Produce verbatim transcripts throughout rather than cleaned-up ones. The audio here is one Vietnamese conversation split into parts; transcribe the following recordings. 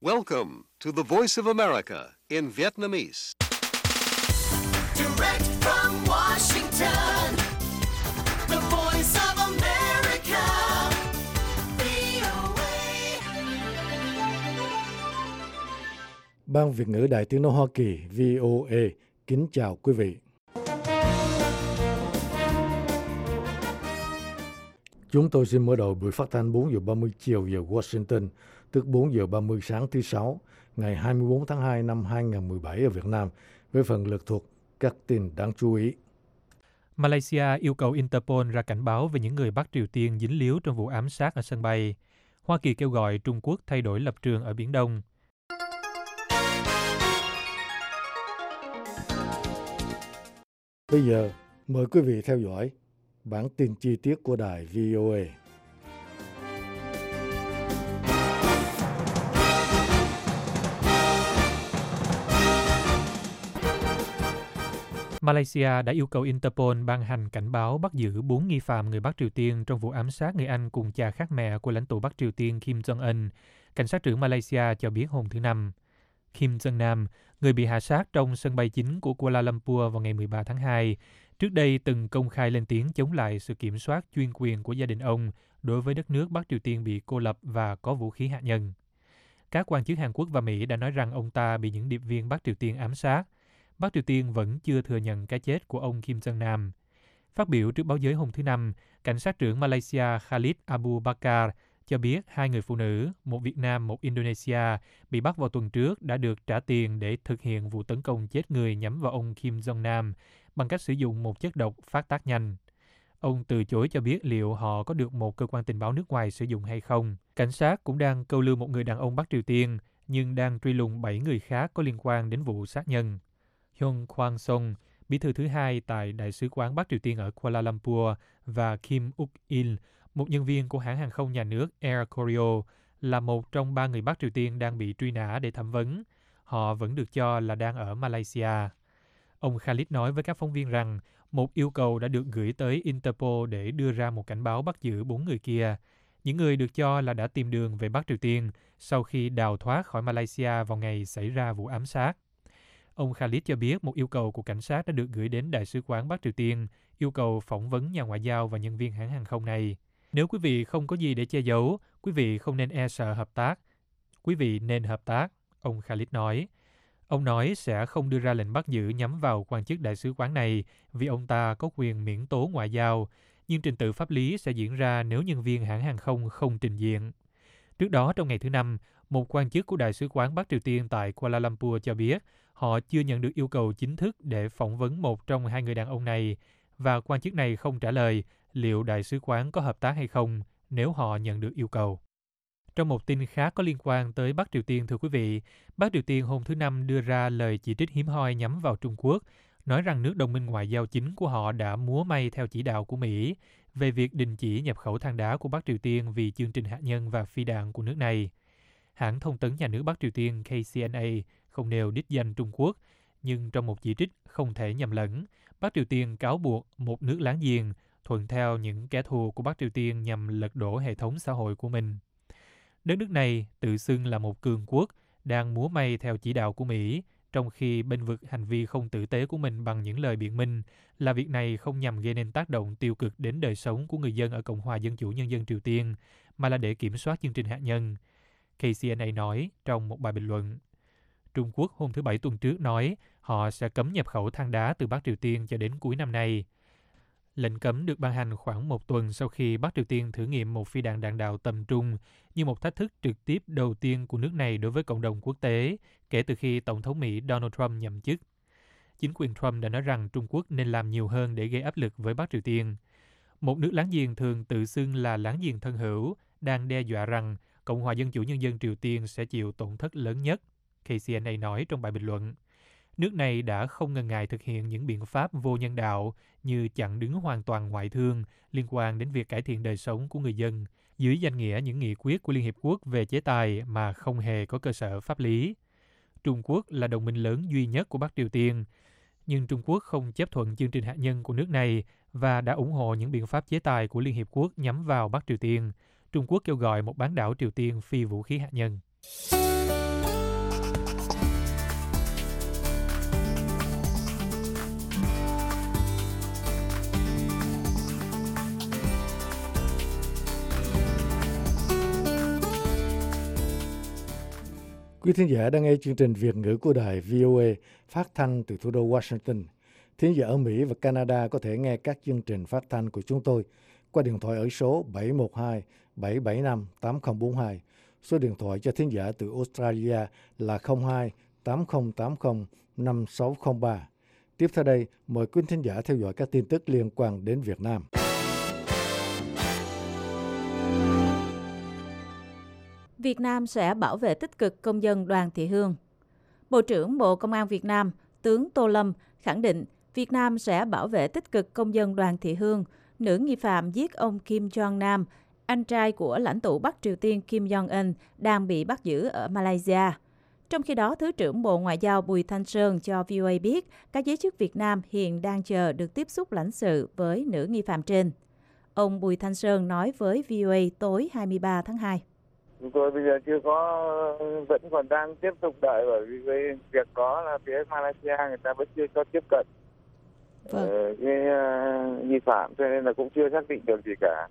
Welcome to the Voice of America in Vietnamese. Direct from Washington, the Voice of America, vê o a. Ban Việt ngữ Đài Tiếng nói Hoa Kỳ vê o a kính chào quý vị. Chúng tôi xin mở đầu buổi phát thanh bốn giờ ba mươi chiều giờ Washington, tức bốn giờ ba mươi sáng thứ Sáu, ngày hai mươi tư tháng hai năm hai nghìn không trăm mười bảy ở Việt Nam, với phần lược thuộc các tin đáng chú ý. Malaysia yêu cầu Interpol ra cảnh báo về những người Bắc Triều Tiên dính líu trong vụ ám sát ở sân bay. Hoa Kỳ kêu gọi Trung Quốc thay đổi lập trường ở Biển Đông. Bây giờ, mời quý vị theo dõi bản tin chi tiết của đài vê o a. Malaysia đã yêu cầu Interpol ban hành cảnh báo bắt giữ bốn nghi phạm người Bắc Triều Tiên trong vụ ám sát người anh cùng cha khác mẹ của lãnh tụ Bắc Triều Tiên Kim Jong-un. Cảnh sát trưởng Malaysia cho biết hôm thứ Năm. Kim Jong-nam, người bị hạ sát trong sân bay chính của Kuala Lumpur vào ngày mười ba tháng hai, trước đây từng công khai lên tiếng chống lại sự kiểm soát chuyên quyền của gia đình ông đối với đất nước Bắc Triều Tiên bị cô lập và có vũ khí hạt nhân. Các quan chức Hàn Quốc và Mỹ đã nói rằng ông ta bị những điệp viên Bắc Triều Tiên ám sát. Bắc Triều Tiên vẫn chưa thừa nhận cái chết của ông Kim Jong-nam. Phát biểu trước báo giới hôm thứ Năm, cảnh sát trưởng Malaysia Khalid Abu Bakar cho biết hai người phụ nữ, một Việt Nam, một Indonesia, bị bắt vào tuần trước đã được trả tiền để thực hiện vụ tấn công chết người nhắm vào ông Kim Jong-nam bằng cách sử dụng một chất độc phát tác nhanh. Ông từ chối cho biết liệu họ có được một cơ quan tình báo nước ngoài sử dụng hay không. Cảnh sát cũng đang câu lưu một người đàn ông Bắc Triều Tiên, nhưng đang truy lùng bảy người khác có liên quan đến vụ sát nhân. Hyun Kwang Song, bí thư thứ hai tại Đại sứ quán Bắc Triều Tiên ở Kuala Lumpur, và Kim Uk-il, một nhân viên của hãng hàng không nhà nước Air Koryo, là một trong ba người Bắc Triều Tiên đang bị truy nã để thẩm vấn. Họ vẫn được cho là đang ở Malaysia. Ông Khalid nói với các phóng viên rằng một yêu cầu đã được gửi tới Interpol để đưa ra một cảnh báo bắt giữ bốn người kia, những người được cho là đã tìm đường về Bắc Triều Tiên sau khi đào thoát khỏi Malaysia vào ngày xảy ra vụ ám sát. Ông Khalid cho biết một yêu cầu của cảnh sát đã được gửi đến Đại sứ quán Bắc Triều Tiên, yêu cầu phỏng vấn nhà ngoại giao và nhân viên hãng hàng không này. Nếu quý vị không có gì để che giấu, quý vị không nên e sợ hợp tác. Quý vị nên hợp tác, ông Khalid nói. Ông nói sẽ không đưa ra lệnh bắt giữ nhắm vào quan chức đại sứ quán này vì ông ta có quyền miễn tố ngoại giao, nhưng trình tự pháp lý sẽ diễn ra nếu nhân viên hãng hàng không không trình diện. Trước đó, trong ngày thứ Năm, một quan chức của Đại sứ quán Bắc Triều Tiên tại Kuala Lumpur cho biết họ chưa nhận được yêu cầu chính thức để phỏng vấn một trong hai người đàn ông này, và quan chức này không trả lời liệu Đại sứ quán có hợp tác hay không nếu họ nhận được yêu cầu. Trong một tin khác có liên quan tới Bắc Triều Tiên, thưa quý vị, Bắc Triều Tiên hôm thứ Năm đưa ra lời chỉ trích hiếm hoi nhắm vào Trung Quốc, nói rằng nước đồng minh ngoại giao chính của họ đã múa may theo chỉ đạo của Mỹ về việc đình chỉ nhập khẩu than đá của Bắc Triều Tiên vì chương trình hạt nhân và phi đạn của nước này. Hãng thông tấn nhà nước Bắc Triều Tiên K C N A không nêu đích danh Trung Quốc, nhưng trong một chỉ trích không thể nhầm lẫn, Bắc Triều Tiên cáo buộc một nước láng giềng thuận theo những kẻ thù của Bắc Triều Tiên nhằm lật đổ hệ thống xã hội của mình. Đất nước này tự xưng là một cường quốc đang múa may theo chỉ đạo của Mỹ, trong khi bênh vực hành vi không tử tế của mình bằng những lời biện minh là việc này không nhằm gây nên tác động tiêu cực đến đời sống của người dân ở Cộng hòa Dân chủ Nhân dân Triều Tiên, mà là để kiểm soát chương trình hạt nhân. K C N A nói trong một bài bình luận. Trung Quốc hôm thứ Bảy tuần trước nói họ sẽ cấm nhập khẩu than đá từ Bắc Triều Tiên cho đến cuối năm nay. Lệnh cấm được ban hành khoảng một tuần sau khi Bắc Triều Tiên thử nghiệm một phi đạn đạn đạo tầm trung như một thách thức trực tiếp đầu tiên của nước này đối với cộng đồng quốc tế kể từ khi Tổng thống Mỹ Donald Trump nhậm chức. Chính quyền Trump đã nói rằng Trung Quốc nên làm nhiều hơn để gây áp lực với Bắc Triều Tiên. Một nước láng giềng thường tự xưng là láng giềng thân hữu đang đe dọa rằng Cộng hòa Dân chủ Nhân dân Triều Tiên sẽ chịu tổn thất lớn nhất, K C N A nói trong bài bình luận. Nước này đã không ngần ngại thực hiện những biện pháp vô nhân đạo như chặn đứng hoàn toàn ngoại thương liên quan đến việc cải thiện đời sống của người dân dưới danh nghĩa những nghị quyết của Liên Hiệp Quốc về chế tài mà không hề có cơ sở pháp lý. Trung Quốc là đồng minh lớn duy nhất của Bắc Triều Tiên, nhưng Trung Quốc không chấp thuận chương trình hạt nhân của nước này và đã ủng hộ những biện pháp chế tài của Liên Hiệp Quốc nhắm vào Bắc Triều Tiên. Trung Quốc kêu gọi một bán đảo Triều Tiên phi vũ khí hạt nhân. Quý thính giả đang nghe chương trình Việt ngữ của đài vê o a phát thanh từ thủ đô Washington. Thính giả ở Mỹ và Canada có thể nghe các chương trình phát thanh của chúng tôi qua điện thoại ở số bảy một hai bảy bảy năm tám không bốn hai. Số điện thoại cho thính giả từ Australia là không hai tám không tám không năm sáu không ba. Tiếp theo đây, mời quý thính giả theo dõi các tin tức liên quan đến Việt Nam. Việt Nam sẽ bảo vệ tích cực công dân Đoàn Thị Hương. Bộ trưởng Bộ Công an Việt Nam, tướng Tô Lâm khẳng định Việt Nam sẽ bảo vệ tích cực công dân Đoàn Thị Hương, nữ nghi phạm giết ông Kim Jong Nam, anh trai của lãnh tụ Bắc Triều Tiên Kim Jong-un đang bị bắt giữ ở Malaysia. Trong khi đó, Thứ trưởng Bộ Ngoại giao Bùi Thanh Sơn cho vê o a biết các giới chức Việt Nam hiện đang chờ được tiếp xúc lãnh sự với nữ nghi phạm trên. Ông Bùi Thanh Sơn nói với vê o a tối hai mươi ba tháng hai. Chúng tôi bây giờ chưa có, vẫn còn đang tiếp tục đợi, bởi vì cái việc đó là phía Malaysia người ta vẫn chưa cho tiếp cận Vâng. uh, cái uh, nghi phạm, cho nên là cũng chưa xác định được gì cả.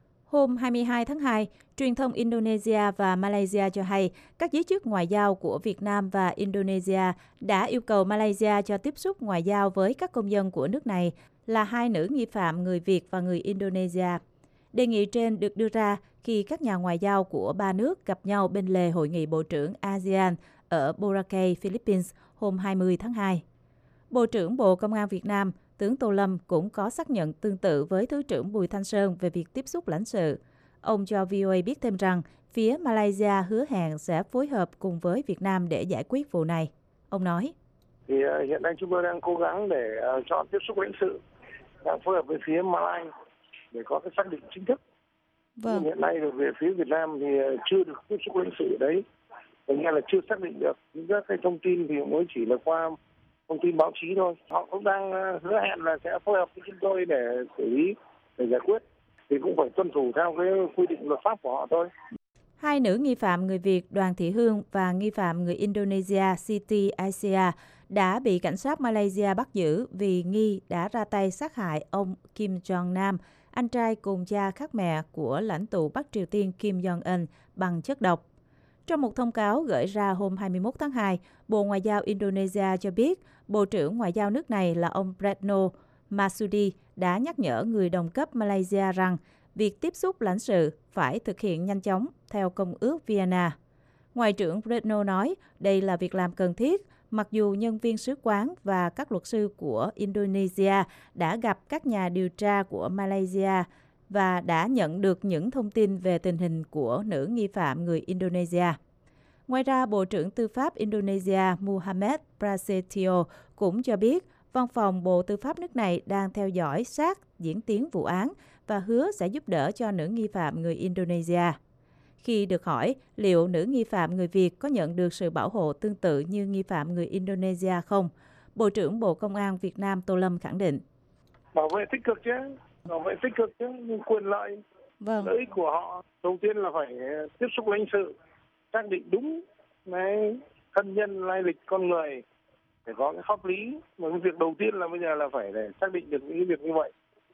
Hôm hai mươi hai tháng hai, truyền thông Indonesia và Malaysia cho hay các giới chức ngoại giao của Việt Nam và Indonesia đã yêu cầu Malaysia cho tiếp xúc ngoại giao với các công dân của nước này là hai nữ nghi phạm người Việt và người Indonesia. Đề nghị trên được đưa ra khi các nhà ngoại giao của ba nước gặp nhau bên lề Hội nghị Bộ trưởng a sê an ở Boracay, Philippines hôm hai mươi tháng hai. Bộ trưởng Bộ Công an Việt Nam, tướng Tô Lâm cũng có xác nhận tương tự với Thứ trưởng Bùi Thanh Sơn về việc tiếp xúc lãnh sự. Ông cho vê o a biết thêm rằng phía Malaysia hứa hẹn sẽ phối hợp cùng với Việt Nam để giải quyết vụ này. Ông nói, Thì uh, hiện nay chúng tôi đang cố gắng để uh, chọn tiếp xúc lãnh sự, đang phối hợp với phía Malaysia để có cái xác định chính thức. Vâng. Hiện nay về phía Việt Nam thì chưa được tiếp xúc lãnh sự đấy, thành ra là chưa xác định được. Những các cái thông tin thì mới chỉ là qua thông tin báo chí thôi. Họ cũng đang hứa hẹn là sẽ phối hợp với chúng tôi để xử lý, để giải quyết. Thì cũng phải tuân thủ theo cái quy định luật pháp của họ thôi. Hai nữ nghi phạm người Việt Đoàn Thị Hương và nghi phạm người Indonesia Siti Aisyah đã bị cảnh sát Malaysia bắt giữ vì nghi đã ra tay sát hại ông Kim Jong Nam, anh trai cùng cha khác mẹ của lãnh tụ Bắc Triều Tiên Kim Jong-un bằng chất độc. Trong một thông cáo gửi ra hôm hai mươi mốt tháng hai, Bộ Ngoại giao Indonesia cho biết Bộ trưởng Ngoại giao nước này là ông Retno Marsudi đã nhắc nhở người đồng cấp Malaysia rằng việc tiếp xúc lãnh sự phải thực hiện nhanh chóng theo Công ước Vienna. Ngoại trưởng Retno nói đây là việc làm cần thiết, mặc dù nhân viên sứ quán và các luật sư của Indonesia đã gặp các nhà điều tra của Malaysia và đã nhận được những thông tin về tình hình của nữ nghi phạm người Indonesia. Ngoài ra, Bộ trưởng Tư pháp Indonesia Muhammad Prasetyo cũng cho biết Văn phòng Bộ Tư pháp nước này đang theo dõi sát diễn tiến vụ án và hứa sẽ giúp đỡ cho nữ nghi phạm người Indonesia. Khi được hỏi liệu nữ nghi phạm người Việt có nhận được sự bảo hộ tương tự như nghi phạm người Indonesia không, Bộ trưởng Bộ Công an Việt Nam Tô Lâm khẳng định. Bảo vệ tích cực chứ, bảo vệ tích cực chứ, nhưng quyền lợi, Vâng. lợi ích của họ đầu tiên là phải tiếp xúc lãnh sự, xác định đúng cái thân nhân lai lịch con người, để có cái pháp lý. Mà cái việc đầu tiên là bây giờ là phải để xác định được những việc như vậy.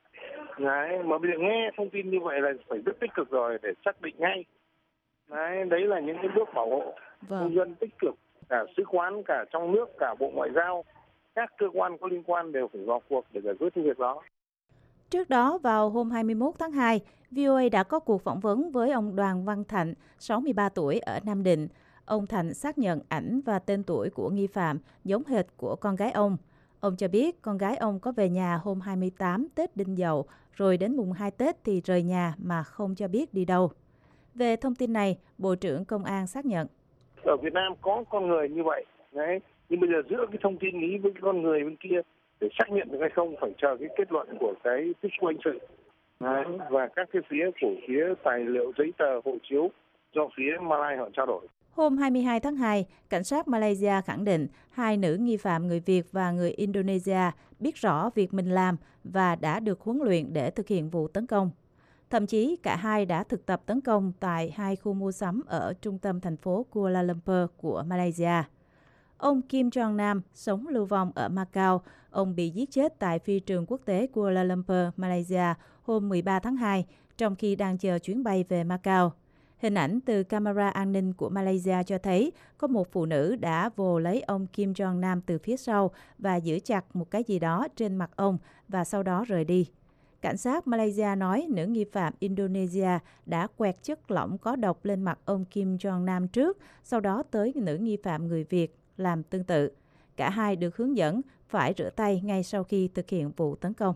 Đấy, mà bây giờ nghe thông tin như vậy là phải rất tích cực rồi để xác định ngay. Đấy, đấy là những cái bước bảo hộ Vâng. công dân tích cực, cả sứ quán, cả trong nước, cả Bộ Ngoại giao, các cơ quan có liên quan đều phải vào cuộc để giải quyết cái việc đó. Trước đó, vào hôm hai mươi mốt tháng hai, vê o a đã có cuộc phỏng vấn với ông Đoàn Văn Thạnh, sáu mươi ba tuổi ở Nam Định. Ông Thạnh xác nhận ảnh và tên tuổi của nghi phạm giống hệt của con gái ông. Ông cho biết con gái ông có về nhà hôm hai mươi tám Tết Đinh Dậu, rồi đến mùng hai Tết thì rời nhà mà không cho biết đi đâu. Về thông tin này, Bộ trưởng Công an xác nhận. Ở Việt Nam có con người như vậy, đấy. Nhưng bây giờ giữa cái thông tin ý với cái con người bên kia để xác nhận được hay không phải chờ cái kết luận của cái tiếp xúc lãnh sự. Đấy. Và các cái phía của phía tài liệu giấy tờ hộ chiếu do phía Malaysia họ trao đổi. Hôm hai mươi hai tháng hai, cảnh sát Malaysia khẳng định hai nữ nghi phạm người Việt và người Indonesia biết rõ việc mình làm và đã được huấn luyện để thực hiện vụ tấn công. Thậm chí cả hai đã thực tập tấn công tại hai khu mua sắm ở trung tâm thành phố Kuala Lumpur của Malaysia. Ông Kim Jong Nam sống lưu vong ở Macau. Ông bị giết chết tại phi trường quốc tế Kuala Lumpur, Malaysia hôm mười ba tháng hai, trong khi đang chờ chuyến bay về Macau. Hình ảnh từ camera an ninh của Malaysia cho thấy có một phụ nữ đã vồ lấy ông Kim Jong Nam từ phía sau và giữ chặt một cái gì đó trên mặt ông và sau đó rời đi. Cảnh sát Malaysia nói nữ nghi phạm Indonesia đã quẹt chất lỏng có độc lên mặt ông Kim Jong Nam trước, sau đó tới nữ nghi phạm người Việt làm tương tự. Cả hai được hướng dẫn phải rửa tay ngay sau khi thực hiện vụ tấn công.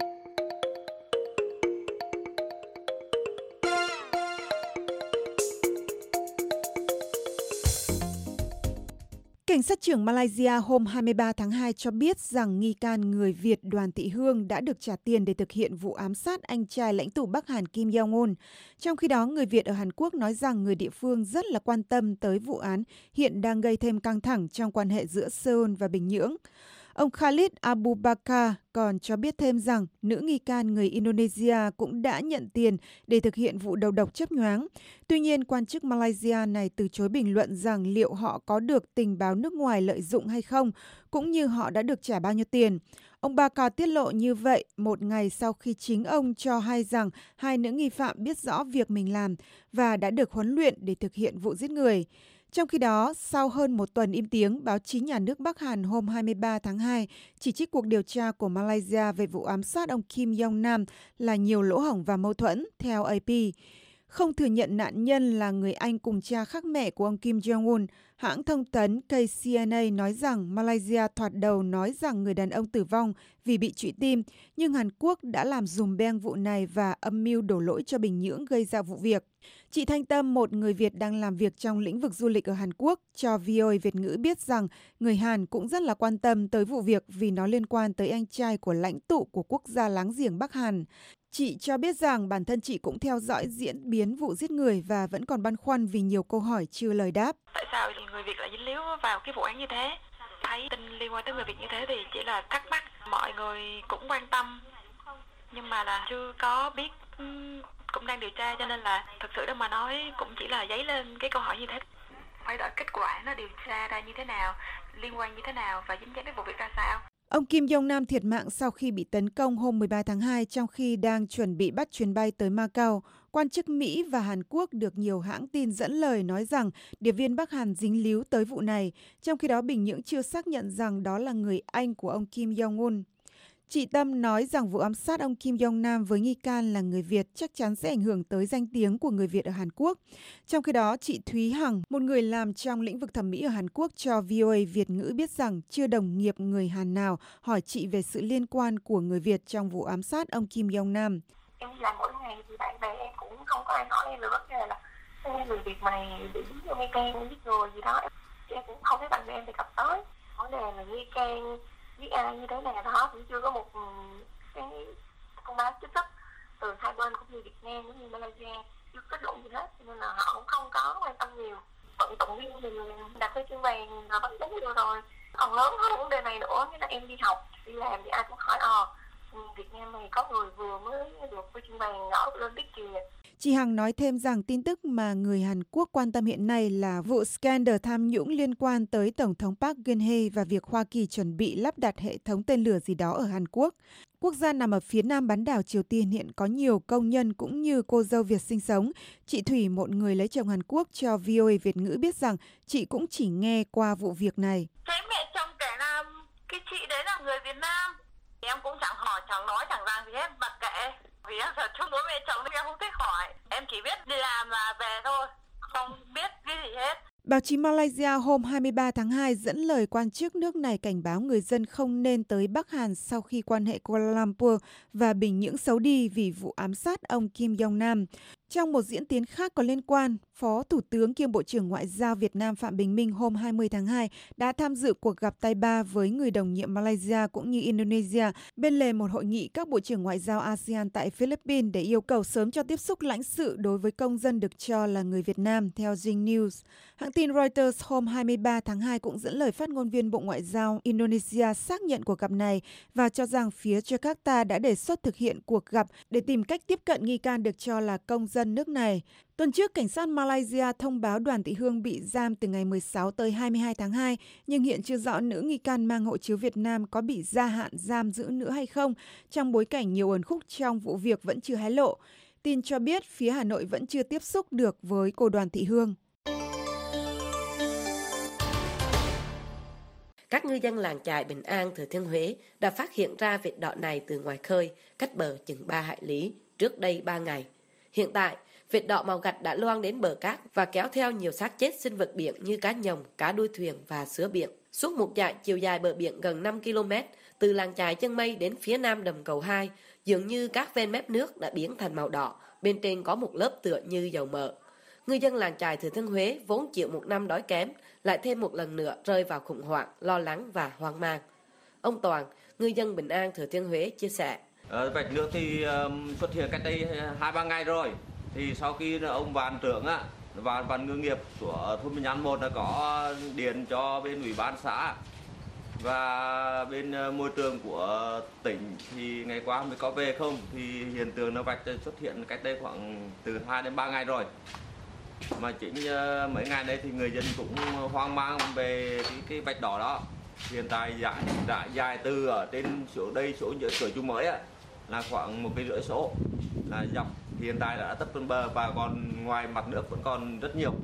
Cảnh sát trưởng Malaysia hôm hai mươi ba tháng hai cho biết rằng nghi can người Việt Đoàn Thị Hương đã được trả tiền để thực hiện vụ ám sát anh trai lãnh tụ Bắc Hàn Kim Jong-un. Trong khi đó, người Việt ở Hàn Quốc nói rằng người địa phương rất là quan tâm tới vụ án hiện đang gây thêm căng thẳng trong quan hệ giữa Seoul và Bình Nhưỡng. Ông Khalid Abubakar còn cho biết thêm rằng nữ nghi can người Indonesia cũng đã nhận tiền để thực hiện vụ đầu độc chớp nhoáng. Tuy nhiên, quan chức Malaysia này từ chối bình luận rằng liệu họ có được tình báo nước ngoài lợi dụng hay không, cũng như họ đã được trả bao nhiêu tiền. Ông Bakar tiết lộ như vậy một ngày sau khi chính ông cho hay rằng hai nữ nghi phạm biết rõ việc mình làm và đã được huấn luyện để thực hiện vụ giết người. Trong khi đó, sau hơn một tuần im tiếng, báo chí nhà nước Bắc Hàn hôm hai mươi ba tháng hai chỉ trích cuộc điều tra của Malaysia về vụ ám sát ông Kim Jong Nam là nhiều lỗ hổng và mâu thuẫn, theo a pê. Không thừa nhận nạn nhân là người anh cùng cha khác mẹ của ông Kim Jong-un, hãng thông tấn K C N A nói rằng Malaysia thoạt đầu nói rằng người đàn ông tử vong vì bị trụy tim, nhưng Hàn Quốc đã làm dùm beng vụ này và âm mưu đổ lỗi cho Bình Nhưỡng gây ra vụ việc. Chị Thanh Tâm, một người Việt đang làm việc trong lĩnh vực du lịch ở Hàn Quốc, cho vê o a Việt ngữ biết rằng người Hàn cũng rất là quan tâm tới vụ việc vì nó liên quan tới anh trai của lãnh tụ của quốc gia láng giềng Bắc Hàn. Chị cho biết rằng bản thân chị cũng theo dõi diễn biến vụ giết người và vẫn còn băn khoăn vì nhiều câu hỏi chưa lời đáp. Tại sao người Việt lại dính líu vào cái vụ án như thế? Thấy tin liên quan tới người Việt như thế thì chỉ là thắc mắc. Mọi người cũng quan tâm, nhưng mà là chưa có biết, cũng đang điều tra, cho nên là thực sự đó mà nói cũng chỉ là dấy lên cái câu hỏi như thế. Phải đợi kết quả nó điều tra ra như thế nào, liên quan như thế nào và dính dáng đến vụ việc ra sao. Ông Kim Jong Nam thiệt mạng sau khi bị tấn công hôm mười ba tháng hai trong khi đang chuẩn bị bắt chuyến bay tới Macau. Quan chức Mỹ và Hàn Quốc được nhiều hãng tin dẫn lời nói rằng điệp viên Bắc Hàn dính líu tới vụ này, trong khi đó Bình Nhưỡng chưa xác nhận rằng đó là người anh của ông Kim Jong-un. Chị Tâm nói rằng vụ ám sát ông Kim Jong Nam với nghi can là người Việt chắc chắn sẽ ảnh hưởng tới danh tiếng của người Việt ở Hàn Quốc. Trong khi đó, chị Thúy Hằng, một người làm trong lĩnh vực thẩm mỹ ở Hàn Quốc, cho vê o a Việt ngữ biết rằng chưa đồng nghiệp người Hàn nào hỏi chị về sự liên quan của người Việt trong vụ ám sát ông Kim Jong Nam. Em làm mỗi ngày thì bạn bè em cũng không có ai hỏi em về vấn đề là người Việt này bị nghi can giết người gì đó. Em cũng không thấy bạn bè em đề cập tới vấn đề là nghi can giết ai như thế này đó, cũng chưa có một cái thông báo chính thức từ hai bên cũng như Việt Nam cũng như Malaysia chưa kết luận gì hết, nên là họ cũng không có quan tâm nhiều. Vận động viên mình đặt cái chữ vàng là bắt đúng được rồi. Còn lớn hơn vấn đề này nữa, như là em đi học đi làm thì ai cũng hỏi ờ Việt Nam này có người vừa mới được cái chữ vàng ở Olympic kìa. Chị Hằng nói thêm rằng tin tức mà người Hàn Quốc quan tâm hiện nay là vụ scandal tham nhũng liên quan tới Tổng thống Park Geun-hye và việc Hoa Kỳ chuẩn bị lắp đặt hệ thống tên lửa gì đó ở Hàn Quốc. Quốc gia nằm ở phía nam bán đảo Triều Tiên hiện có nhiều công nhân cũng như cô dâu Việt sinh sống. Chị Thủy, một người lấy chồng Hàn Quốc, cho vê o a Việt ngữ biết rằng chị cũng chỉ nghe qua vụ việc này. Cái mẹ chồng kể là cái chị đấy là người Việt Nam. Em cũng chẳng hỏi, chẳng nói, chẳng làm gì hết, mặc kệ. Vì em thật chung với mẹ chồng nên em không thích hỏi. Em chỉ biết đi làm và về thôi, không biết cái gì hết. Báo chí Malaysia hôm hai mươi ba tháng hai dẫn lời quan chức nước này cảnh báo người dân không nên tới Bắc Hàn sau khi quan hệ Kuala Lumpur và Bình Nhưỡng xấu đi vì vụ ám sát ông Kim Jong Nam. Trong một diễn tiến khác có liên quan, Phó Thủ tướng kiêm Bộ trưởng Ngoại giao Việt Nam Phạm Bình Minh hôm hai mươi tháng hai đã tham dự cuộc gặp tay ba với người đồng nhiệm Malaysia cũng như Indonesia bên lề một hội nghị các Bộ trưởng Ngoại giao a sê an tại Philippines để yêu cầu sớm cho tiếp xúc lãnh sự đối với công dân được cho là người Việt Nam, theo Zing News. Hãng tin Reuters hôm hai mươi ba tháng hai cũng dẫn lời phát ngôn viên Bộ Ngoại giao Indonesia xác nhận cuộc gặp này và cho rằng phía Jakarta đã đề xuất thực hiện cuộc gặp để tìm cách tiếp cận nghi can được cho là công dân nước này. Tuần trước, cảnh sát Malaysia thông báo Đoàn Thị Hương bị giam từ ngày mười sáu tới hai mươi hai tháng hai, nhưng hiện chưa rõ nữ nghi can mang hộ chiếu Việt Nam có bị gia hạn giam giữ nữa hay không, trong bối cảnh nhiều uẩn khúc trong vụ việc vẫn chưa hé lộ. Tin cho biết phía Hà Nội vẫn chưa tiếp xúc được với cô Đoàn Thị Hương. Các ngư dân làng chài Bình An, Thừa Thiên Huế đã phát hiện ra vệt đỏ này từ ngoài khơi, cách bờ chừng ba hải lý, trước đây ba ngày. Hiện tại, vệt đỏ màu gạch đã loang đến bờ cát và kéo theo nhiều xác chết sinh vật biển như cá nhồng, cá đuôi thuyền và sứa biển. Suốt một dải chiều dài bờ biển gần năm ki lô mét, từ làng chài Chân Mây đến phía nam đầm Cầu hai, dường như các ven mép nước đã biến thành màu đỏ, bên trên có một lớp tựa như dầu mỡ. Ngư dân làng chài Thừa Thiên Huế vốn chịu một năm đói kém, lại thêm một lần nữa rơi vào khủng hoảng, lo lắng và hoang mang. Ông Toàn, ngư dân Bình An, Thừa Thiên Huế chia sẻ. Ờ, vạch nước thì um, xuất hiện cách đây hai ba ngày rồi. Thì sau khi ông Vạn trưởng á, Vạn Vạn ngư nghiệp của thôn Bình An một đã có điện cho bên ủy ban xã và bên uh, môi trường của tỉnh thì ngày qua mới có về không, thì hiện tượng nó vạch xuất hiện cách đây khoảng từ hai đến ba ngày rồi. Mà chính uh, mấy ngày đây thì người dân cũng hoang mang về cái, cái vạch đỏ đó. Hiện tại dài đã dài từ ở trên chỗ đây chỗ cửa Chú Mới á, là khoảng một cây rưỡi số là dọc, hiện tại đã tấp lên bờ và còn ngoài mặt nước vẫn còn rất nhiều.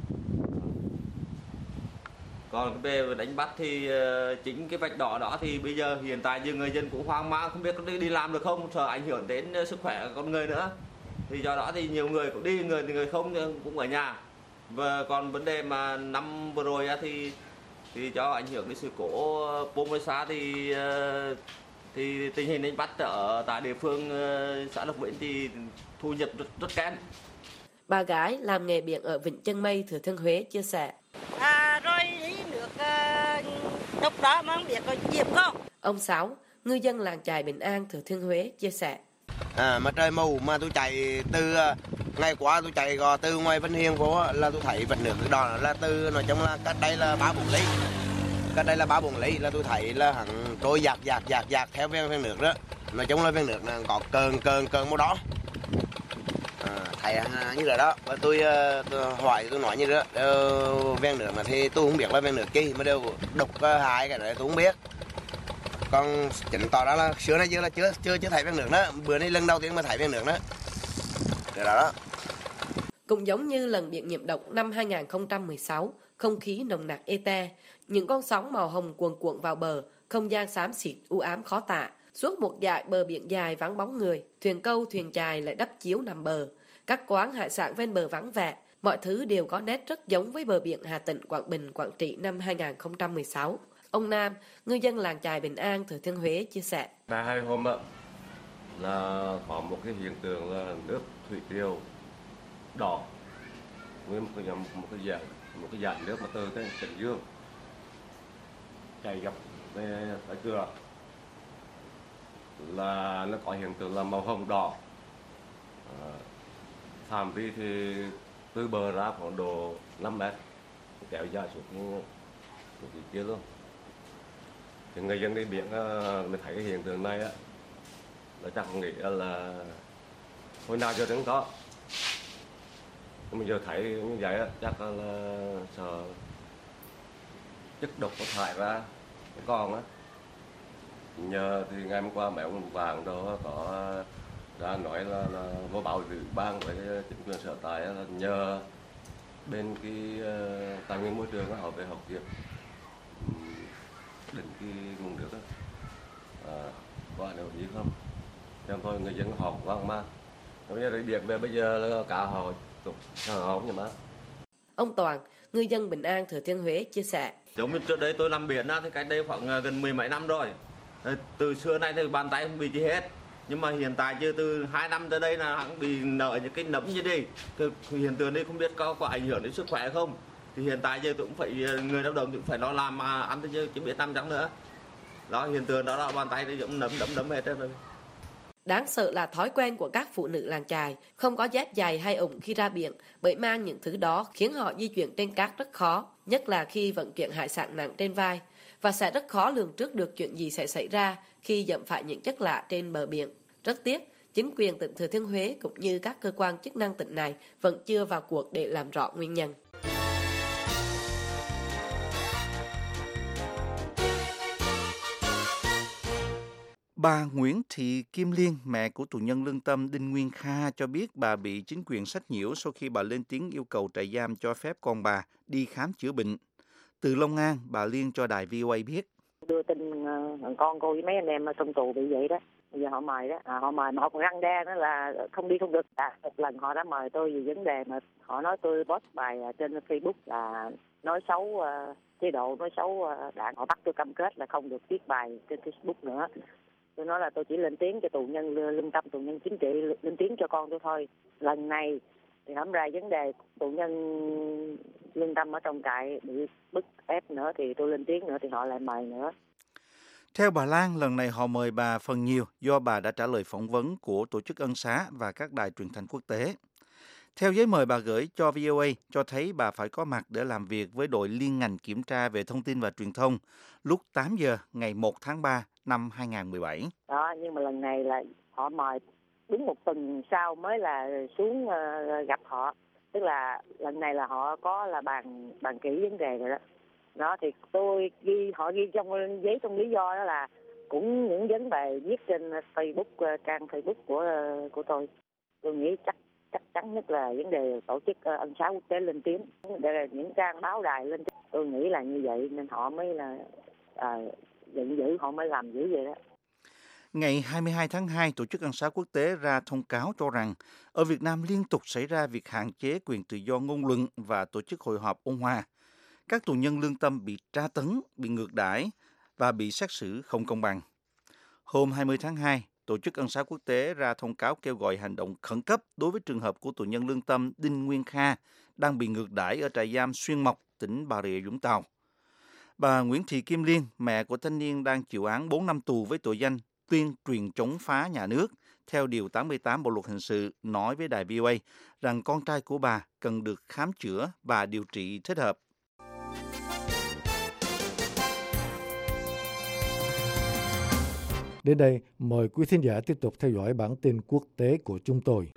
Còn về đánh bắt thì uh, chính cái vạch đỏ đó thì bây giờ hiện tại giờ người dân cũng hoang mang, không biết có đi làm được không, sợ ảnh hưởng đến sức khỏe của con người nữa. Thì do đó thì nhiều người cũng đi, người thì người không cũng ở nhà. Và còn vấn đề mà năm vừa rồi thì thì cho ảnh hưởng đến sự cố Pomesa thì thì tình hình đánh bắt ở tại địa phương xã Lộc Vĩnh thì thu nhập rất, rất kém. Bà gái làm nghề biển ở Vịnh Chân Mây, Thừa Thiên Huế chia sẻ. À, rồi nước uh, độc đó mà không biết có dịp không? Ông Sáu, ngư dân làng chài Bình An, Thừa Thiên Huế chia sẻ. À, mà trời mù mà tôi chạy từ ngày qua tôi chạy gò từ ngoài Vân Hiền phố là tôi thấy vật nước đỏ là từ nói chung là cách đây là ba bốn lý, cách đây là ba bốn lý là tôi thấy là hẳn trôi dạt dạt dạt dạt theo ven ven nước đó, nói chung là ven nước là có cơn cơn cơn màu đỏ, à, thấy như vậy đó. Và tôi, tôi hỏi tôi nói như đó uh, ven nước mà thì tôi không biết là ven nước chi mà đều đục uh, hai cái đấy tôi không biết. Còn chứng tỏ đó là xưa nay giờ là chưa chưa chưa thấy ven nước đó, bữa nay lần đầu tiên mà thấy ven nước đó. Đó đó. Cũng giống như lần biển nhiễm độc năm hai nghìn không trăm mười sáu, không khí nồng nặc ete, những con sóng màu hồng cuồn cuộn vào bờ, không gian xám xịt u ám khó tả. Suốt một dải bờ biển dài vắng bóng người, thuyền câu thuyền chài lại đắp chiếu nằm bờ. Các quán hải sản ven bờ vắng vẻ, mọi thứ đều có nét rất giống với bờ biển Hà Tĩnh, Quảng Bình, Quảng Trị năm hai nghìn không trăm mười sáu. Ông Nam, ngư dân làng chài Bình An, Thừa Thiên Huế chia sẻ. Tại hai hôm ạ, là có một cái hiện tượng là nước thủy triều đỏ, với một cái một cái dạng một cái dạng nước mà từ cái Trần Dương chạy dọc tới cửa là nó có hiện tượng là màu hồng đỏ. À, phạm vi thì từ bờ ra khoảng độ năm mét, kéo dài xuống cái kia luôn. Thì người dân đi biển mình thấy cái hiện tượng này á, là chắc nghĩ là hồi nào giờ cũng có. Bây giờ thấy như vậy á, chắc là sợ chất độc có thải ra còn á. Nhờ thì ngày hôm qua mấy ông vàng đó có ra nói là, là vô báo ủy ban với chính quyền sở tại là nhờ bên cái uh, tài nguyên môi trường họ về học việc định cái nguồn nước đó à, có ảnh hưởng gì không? Cho thôi người dân học vang mang. Bây giờ điện về bây giờ là cả họ tục họ nhưng mà. Ông Toàn, ngư dân Bình An, Thừa Thiên Huế chia sẻ. Giống như trước đây tôi làm biển á, thì cách đây khoảng gần mười mấy năm rồi. Từ xưa nay thì bàn tay không bị gì hết. Nhưng mà hiện tại chưa từ hai năm tới đây là hắn bị nợ những cái nấm như đi. Hiện tượng đây không biết có có ảnh hưởng đến sức khỏe không. Thì hiện tại giờ tôi cũng phải người lao động cũng phải lo làm mà ăn tới giờ chứ biết năm trắng nữa. Đó hiện tượng đó là bàn tay nó giống nấm đấm đấm hết rồi. Đáng sợ là thói quen của các phụ nữ làng chài không có dép giày hay ủng khi ra biển, bởi mang những thứ đó khiến họ di chuyển trên cát rất khó, nhất là khi vận chuyển hải sản nặng trên vai, và sẽ rất khó lường trước được chuyện gì sẽ xảy ra khi dẫm phải những chất lạ trên bờ biển. Rất tiếc, chính quyền tỉnh Thừa Thiên Huế cũng như các cơ quan chức năng tỉnh này vẫn chưa vào cuộc để làm rõ nguyên nhân. Bà Nguyễn Thị Kim Liên, mẹ của tù nhân lương tâm Đinh Nguyên Kha cho biết bà bị chính quyền sách nhiễu sau khi bà lên tiếng yêu cầu trại giam cho phép con bà đi khám chữa bệnh. Từ Long An, bà Liên cho đài vê o a biết. Đưa tin uh, con cô với mấy anh em ở trong tù bị vậy đó. Bây giờ họ mời đó, à, họ mời mà họ còn răng đe nữa là không đi không được. À, một lần họ đã mời tôi về vấn đề mà họ nói tôi post bài trên Facebook là nói xấu uh, chế độ, nói xấu uh, đảng. Họ bắt tôi cam kết là không được viết bài trên Facebook nữa. Tôi nói là tôi chỉ lên tiếng cho tù nhân lương tâm, tù nhân chính trị, lên tiếng cho con tôi thôi. Lần này thì không ra vấn đề tù nhân lương tâm ở trong trại bị bức ép nữa thì tôi lên tiếng nữa thì họ lại mời nữa. Theo bà Lan, lần này họ mời bà phần nhiều do bà đã trả lời phỏng vấn của Tổ chức Ân xá và các đài truyền thanh quốc tế. Theo giấy mời bà gửi cho vê o a cho thấy bà phải có mặt để làm việc với đội liên ngành kiểm tra về thông tin và truyền thông lúc tám giờ ngày một tháng ba năm hai nghìn không trăm mười bảy. Đó, nhưng mà lần này là họ mời đúng một tuần sau mới là xuống uh, gặp họ. Tức là lần này là họ có là bàn bàn kỹ vấn đề rồi đó. Đó thì tôi ghi họ ghi trong giấy trong lý do đó là cũng những vấn đề viết trên Facebook, trang Facebook của của tôi. Tôi nghĩ chắc chắc chắn nhất là vấn đề tổ chức ân xá quốc tế lên tiếng, đây là những trang báo đài lên tiếng. Tôi nghĩ là như vậy nên họ mới là à, giận dữ, họ mới làm dữ vậy đó. Ngày hai mươi hai tháng hai, Tổ chức Ân xá quốc tế ra thông cáo cho rằng ở Việt Nam liên tục xảy ra việc hạn chế quyền tự do ngôn luận và tổ chức hội họp ôn hòa. Các tù nhân lương tâm bị tra tấn, bị ngược đãi và bị xét xử không công bằng. Hôm hai mươi tháng hai, Tổ chức Ân xá quốc tế ra thông cáo kêu gọi hành động khẩn cấp đối với trường hợp của tù nhân lương tâm Đinh Nguyên Kha đang bị ngược đãi ở trại giam Xuyên Mộc, tỉnh Bà Rịa Vũng Tàu. Bà Nguyễn Thị Kim Liên, mẹ của thanh niên đang chịu án bốn năm tù với tội danh tuyên truyền chống phá nhà nước, theo Điều tám mươi tám Bộ Luật Hình sự, nói với đài vê o a rằng con trai của bà cần được khám chữa và điều trị thích hợp. Đến đây, mời quý thính giả tiếp tục theo dõi bản tin quốc tế của chúng tôi.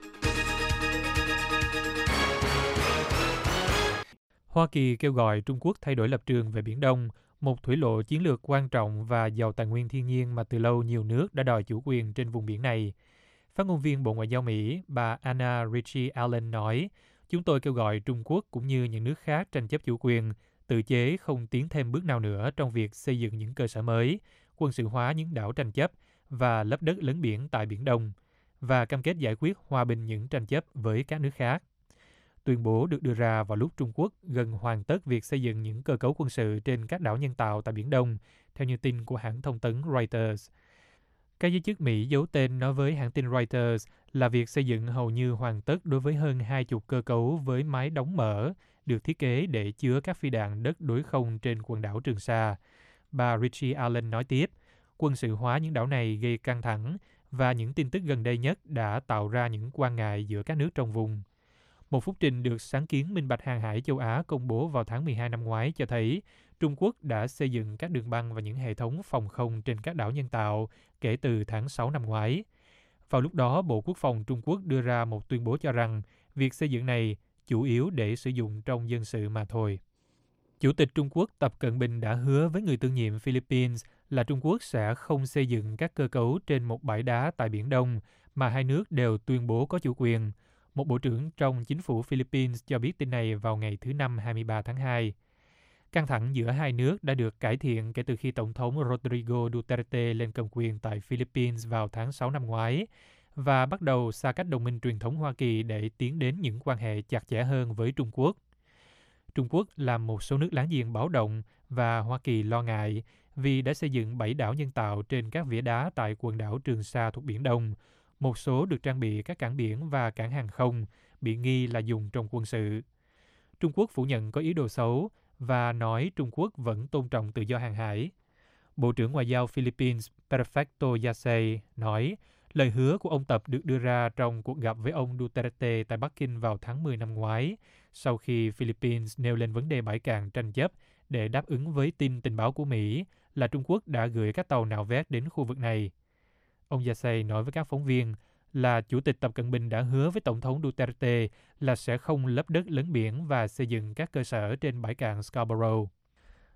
Hoa Kỳ kêu gọi Trung Quốc thay đổi lập trường về Biển Đông, một thủy lộ chiến lược quan trọng và giàu tài nguyên thiên nhiên mà từ lâu nhiều nước đã đòi chủ quyền trên vùng biển này. Phát ngôn viên Bộ Ngoại giao Mỹ, bà Anna Ritchie Allen nói, chúng tôi kêu gọi Trung Quốc cũng như những nước khác tranh chấp chủ quyền, tự chế không tiến thêm bước nào nữa trong việc xây dựng những cơ sở mới, quân sự hóa những đảo tranh chấp và lấp đất lấn biển tại Biển Đông, và cam kết giải quyết hòa bình những tranh chấp với các nước khác. Tuyên bố được đưa ra vào lúc Trung Quốc gần hoàn tất việc xây dựng những cơ cấu quân sự trên các đảo nhân tạo tại Biển Đông, theo như tin của hãng thông tấn Reuters. Các giới chức Mỹ giấu tên nói với hãng tin Reuters là việc xây dựng hầu như hoàn tất đối với hơn hai chục cơ cấu với mái đóng mở, được thiết kế để chứa các phi đạn đất đối không trên quần đảo Trường Sa. Bà Ritchie Allen nói tiếp, quân sự hóa những đảo này gây căng thẳng và những tin tức gần đây nhất đã tạo ra những quan ngại giữa các nước trong vùng. Một phúc trình được sáng kiến Minh bạch Hàng hải châu Á công bố vào tháng mười hai năm ngoái cho thấy Trung Quốc đã xây dựng các đường băng và những hệ thống phòng không trên các đảo nhân tạo kể từ tháng sáu năm ngoái. Vào lúc đó, Bộ Quốc phòng Trung Quốc đưa ra một tuyên bố cho rằng việc xây dựng này chủ yếu để sử dụng trong dân sự mà thôi. Chủ tịch Trung Quốc Tập Cận Bình đã hứa với người tương nhiệm Philippines là Trung Quốc sẽ không xây dựng các cơ cấu trên một bãi đá tại Biển Đông mà hai nước đều tuyên bố có chủ quyền. Một bộ trưởng trong chính phủ Philippines cho biết tin này vào ngày thứ Năm hai mươi ba tháng hai. Căng thẳng giữa hai nước đã được cải thiện kể từ khi Tổng thống Rodrigo Duterte lên cầm quyền tại Philippines vào tháng sáu năm ngoái và bắt đầu xa cách đồng minh truyền thống Hoa Kỳ để tiến đến những quan hệ chặt chẽ hơn với Trung Quốc. Trung Quốc làm một số nước láng giềng báo động và Hoa Kỳ lo ngại vì đã xây dựng bảy đảo nhân tạo trên các vỉa đá tại quần đảo Trường Sa thuộc Biển Đông. Một số được trang bị các cảng biển và cảng hàng không, bị nghi là dùng trong quân sự. Trung Quốc phủ nhận có ý đồ xấu và nói Trung Quốc vẫn tôn trọng tự do hàng hải. Bộ trưởng Ngoại giao Philippines Perfecto Yasay nói lời hứa của ông Tập được đưa ra trong cuộc gặp với ông Duterte tại Bắc Kinh vào tháng mười năm ngoái, sau khi Philippines nêu lên vấn đề bãi cạn tranh chấp để đáp ứng với tin tình báo của Mỹ là Trung Quốc đã gửi các tàu nạo vét đến khu vực này. Ông Yasay nói với các phóng viên là Chủ tịch Tập Cận Bình đã hứa với Tổng thống Duterte là sẽ không lấp đất lấn biển và xây dựng các cơ sở trên bãi cạn Scarborough.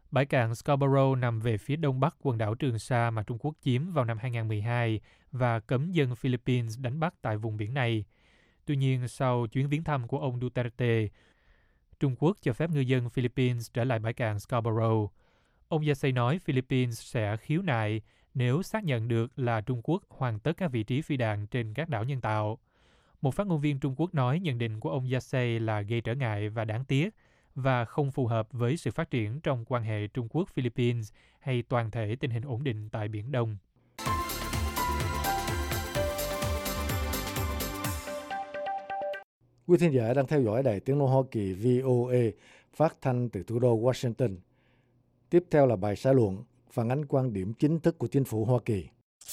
Bãi cạn Scarborough nằm về phía đông bắc quần đảo Trường Sa mà Trung Quốc chiếm vào năm hai không một hai và cấm dân Philippines đánh bắt tại vùng biển này. Tuy nhiên, sau chuyến viếng thăm của ông Duterte, Trung Quốc cho phép ngư dân Philippines trở lại bãi cạn Scarborough. Ông Yasay nói Philippines sẽ khiếu nại nếu xác nhận được là Trung Quốc hoàn tất các vị trí phi đạn trên các đảo nhân tạo. Một phát ngôn viên Trung Quốc nói nhận định của ông Yasay là gây trở ngại và đáng tiếc và không phù hợp với sự phát triển trong quan hệ Trung Quốc-Philippines hay toàn thể tình hình ổn định tại Biển Đông. Quý thính giả đang theo dõi Đài Tiếng nói Hoa Kỳ vê o a phát thanh từ thủ đô Washington. Tiếp theo là bài xã luận phản ánh quan điểm chính thức của chính phủ Hoa Kỳ.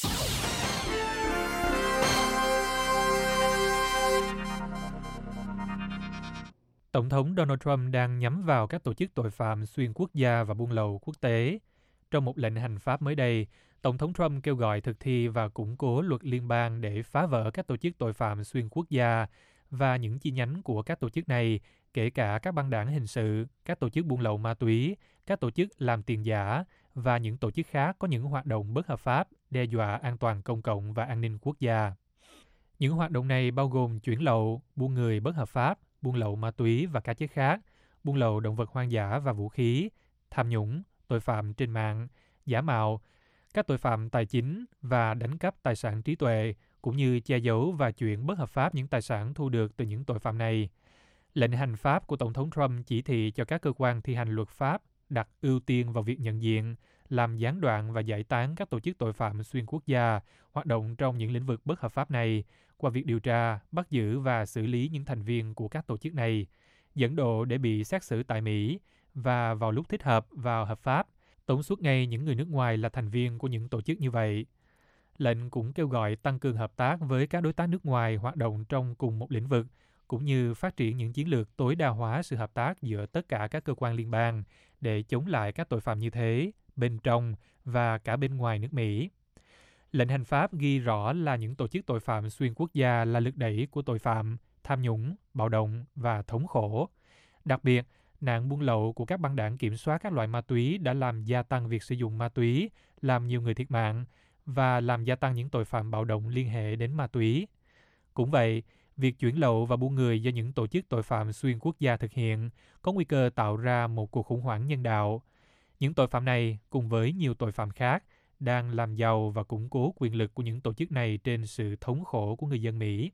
Tổng thống Donald Trump đang nhắm vào các tổ chức tội phạm xuyên quốc gia và buôn lậu quốc tế. Trong một lệnh hành pháp mới đây, Tổng thống Trump kêu gọi thực thi và củng cố luật liên bang để phá vỡ các tổ chức tội phạm xuyên quốc gia và những chi nhánh của các tổ chức này, kể cả các băng đảng hình sự, các tổ chức buôn lậu ma túy, các tổ chức làm tiền giả và những tổ chức khác có những hoạt động bất hợp pháp, đe dọa an toàn công cộng và an ninh quốc gia. Những hoạt động này bao gồm chuyển lậu, buôn người bất hợp pháp, buôn lậu ma túy và các chất khác, buôn lậu động vật hoang dã và vũ khí, tham nhũng, tội phạm trên mạng, giả mạo, các tội phạm tài chính và đánh cắp tài sản trí tuệ, cũng như che giấu và chuyển bất hợp pháp những tài sản thu được từ những tội phạm này. Lệnh hành pháp của Tổng thống Trump chỉ thị cho các cơ quan thi hành luật pháp đặt ưu tiên vào việc nhận diện, làm gián đoạn và giải tán các tổ chức tội phạm xuyên quốc gia hoạt động trong những lĩnh vực bất hợp pháp này qua việc điều tra, bắt giữ và xử lý những thành viên của các tổ chức này, dẫn độ để bị xét xử tại Mỹ và vào lúc thích hợp vào hợp pháp, tống xuất ngay những người nước ngoài là thành viên của những tổ chức như vậy. Lệnh cũng kêu gọi tăng cường hợp tác với các đối tác nước ngoài hoạt động trong cùng một lĩnh vực, cũng như phát triển những chiến lược tối đa hóa sự hợp tác giữa tất cả các cơ quan liên bang để chống lại các tội phạm như thế, bên trong và cả bên ngoài nước Mỹ. Lệnh hành pháp ghi rõ là những tổ chức tội phạm xuyên quốc gia là lực đẩy của tội phạm, tham nhũng, bạo động và thống khổ. Đặc biệt, nạn buôn lậu của các băng đảng kiểm soát các loại ma túy đã làm gia tăng việc sử dụng ma túy, làm nhiều người thiệt mạng và làm gia tăng những tội phạm bạo động liên hệ đến ma túy. Cũng vậy, việc chuyển lậu và buôn người do những tổ chức tội phạm xuyên quốc gia thực hiện có nguy cơ tạo ra một cuộc khủng hoảng nhân đạo. Những tội phạm này, cùng với nhiều tội phạm khác, đang làm giàu và củng cố quyền lực của những tổ chức này trên sự thống khổ của người dân Mỹ.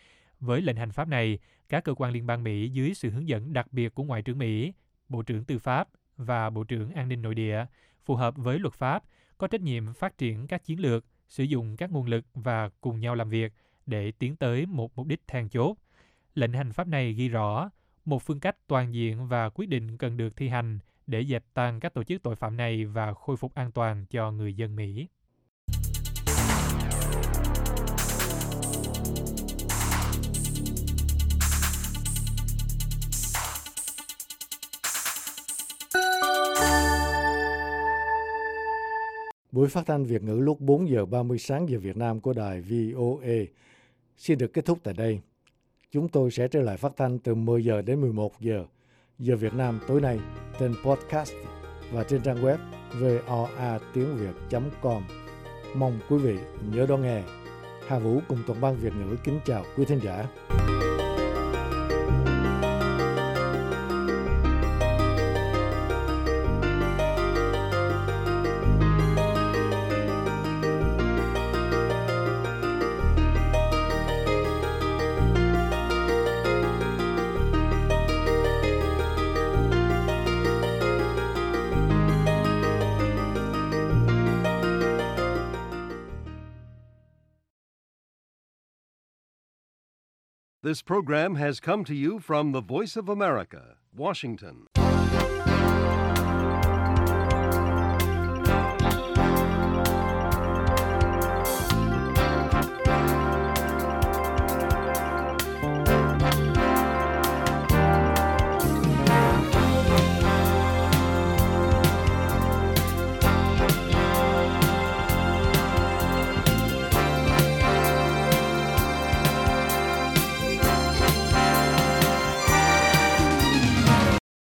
Với lệnh hành pháp này, các cơ quan liên bang Mỹ dưới sự hướng dẫn đặc biệt của Ngoại trưởng Mỹ, Bộ trưởng Tư pháp và Bộ trưởng An ninh Nội địa, phù hợp với luật pháp, có trách nhiệm phát triển các chiến lược, sử dụng các nguồn lực và cùng nhau làm việc để tiến tới một mục đích then chốt. Lệnh hành pháp này ghi rõ một phương cách toàn diện và quyết định cần được thi hành để dẹp tan các tổ chức tội phạm này và khôi phục an toàn cho người dân Mỹ. Buổi phát thanh Việt ngữ lúc bốn giờ ba mươi sáng giờ Việt Nam của đài vê o a xin được kết thúc tại đây. Chúng tôi sẽ trở lại phát thanh từ mười giờ đến mười một giờ giờ Việt Nam tối nay trên podcast và trên trang web v o a tiếng việt chấm com. Mong quý vị nhớ đón nghe. Hà Vũ cùng toàn ban Việt ngữ kính chào quý thính giả. This program has come to you from the Voice of America, Washington.